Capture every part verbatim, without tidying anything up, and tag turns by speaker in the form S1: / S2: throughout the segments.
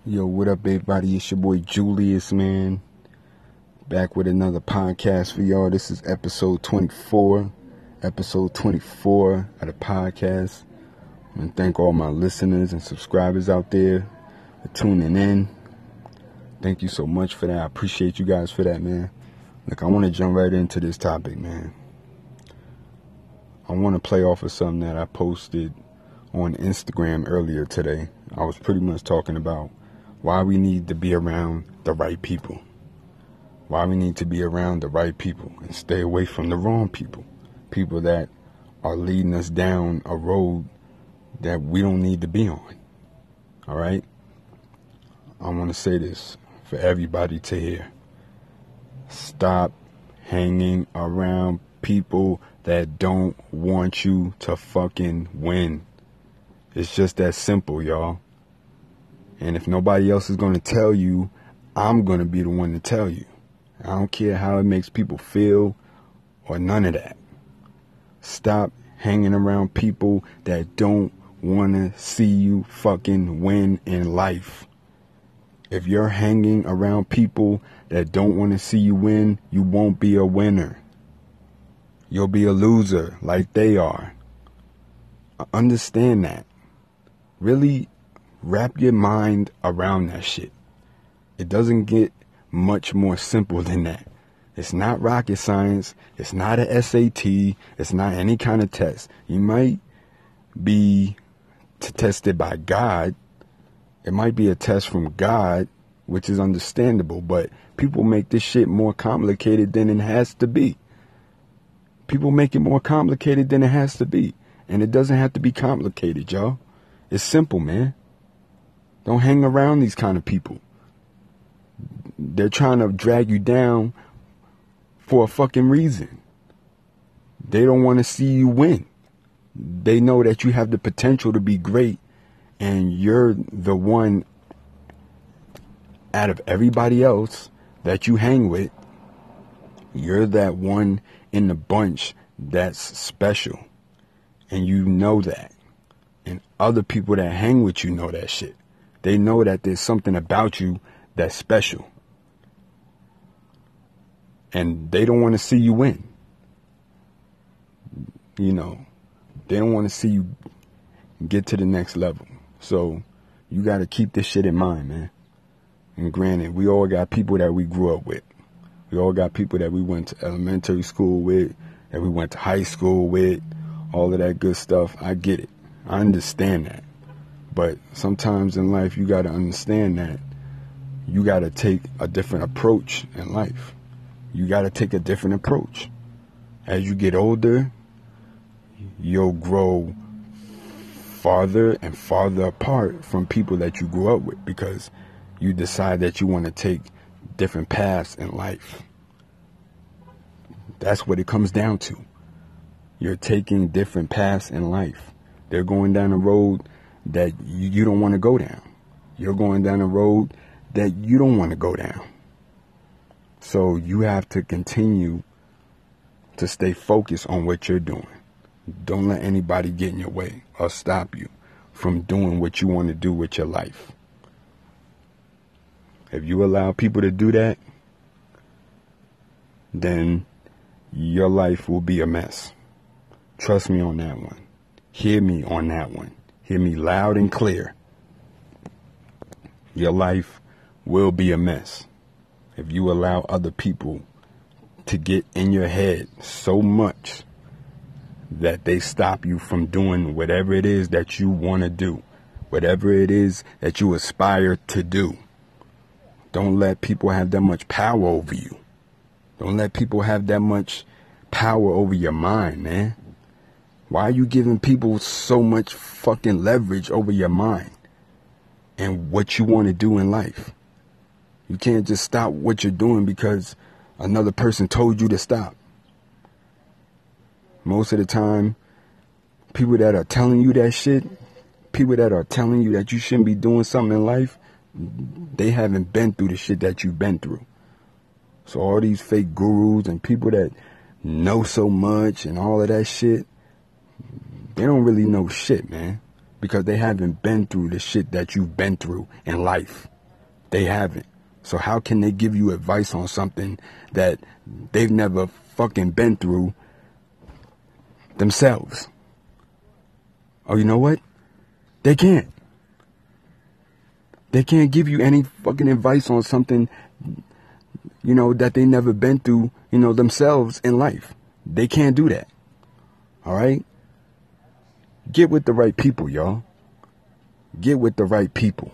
S1: Yo, what up, everybody? It's your boy Julius, man. Back with another podcast for y'all. This is episode twenty-four. Episode twenty-four of the podcast. And thank all my listeners and subscribers out there for tuning in. Thank you so much for that. I appreciate you guys for that, man. Look, I want to jump right into this topic, man. I want to play off of something that I posted on Instagram earlier today. I was pretty much talking about why we need to be around the right people. Why we need to be around the right people and stay away from the wrong people. People that are leading us down a road that we don't need to be on. All right? I want to say this for everybody to hear. Stop hanging around people that don't want you to fucking win. It's just that simple, y'all. And if nobody else is going to tell you, I'm going to be the one to tell you. I don't care how it makes people feel or none of that. Stop hanging around people that don't want to see you fucking win in life. If you're hanging around people that don't want to see you win, you won't be a winner. You'll be a loser like they are. Understand that. Really wrap your mind around that shit. It doesn't get much more simple than that. It's not rocket science. It's not a S A T. It's not any kind of test. You might be t- tested by God. It might be a test from God, which is understandable, but people make this shit more complicated than it has to be. People make it more complicated than it has to be. And it doesn't have to be complicated, y'all. It's simple, man. Don't hang around these kind of people. They're trying to drag you down for a fucking reason. They don't want to see you win. They know that you have the potential to be great, and you're the one out of everybody else that you hang with. You're that one in the bunch that's special. And you know that. And other people that hang with you know that shit. They know that there's something about you that's special. And they don't want to see you win. You know, they don't want to see you get to the next level. So you got to keep this shit in mind, man. And granted, we all got people that we grew up with. We all got people that we went to elementary school with, that we went to high school with, all of that good stuff. I get it. I understand that. But sometimes in life, you got to understand that you got to take a different approach in life. You got to take a different approach. As you get older, you'll grow farther and farther apart from people that you grew up with because you decide that you want to take different paths in life. That's what it comes down to. You're taking different paths in life. They're going down a road that you don't want to go down. You're going down a road that you don't want to go down. So you have to continue to stay focused on what you're doing. Don't let anybody get in your way or stop you from doing what you want to do with your life. If you allow people to do that, then your life will be a mess. Trust me on that one. Hear me on that one. Hear me loud and clear. Your life will be a mess if you allow other people to get in your head so much that they stop you from doing whatever it is that you want to do, whatever it is that you aspire to do. Don't let people have that much power over you. Don't let people have that much power over your mind, man. Why are you giving people so much fucking leverage over your mind and what you want to do in life? You can't just stop what you're doing because another person told you to stop. Most of the time, people that are telling you that shit, people that are telling you that you shouldn't be doing something in life, they haven't been through the shit that you've been through. So all these fake gurus and people that know so much and all of that shit, they don't really know shit, man. because they haven't been through the shit that you've been through in life. They haven't. So how can they give you advice on something that they've never fucking been through themselves? Oh, you know what? They can't. They can't give you any fucking advice on something, you know, that they never been through, you know, themselves in life. They can't do that. All right? Get with the right people, y'all. Get with the right people.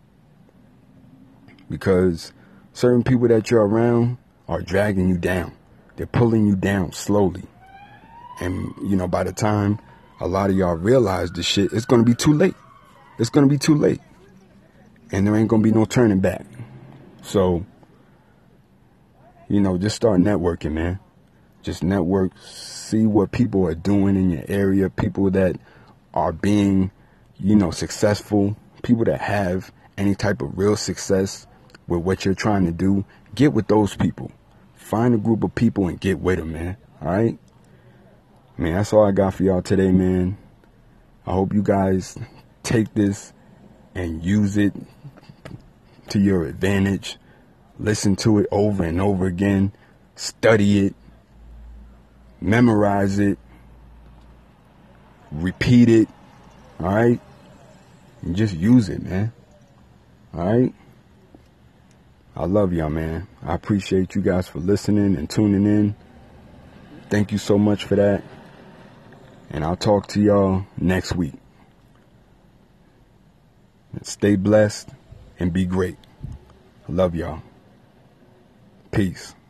S1: Because certain people that you're around are dragging you down. They're pulling you down slowly. And, you know, by the time a lot of y'all realize this shit, it's going to be too late. It's going to be too late. And there ain't going to be no turning back. So, you know, just start networking, man. Just network. See what people are doing in your area. People that are being, you know, successful. People that have any type of real success with what you're trying to do. Get with those people. Find a group of people and get with them, man. All right? I mean, that's all I got for y'all today, man. I hope you guys take this and use it to your advantage. Listen to it over and over again. Study it. Memorize it. Repeat it. All right? And just use it, man. All right? I love y'all, man. I appreciate you guys for listening and tuning in. Thank you so much for that. And I'll talk to y'all next week. Stay blessed and be great. I love y'all. Peace.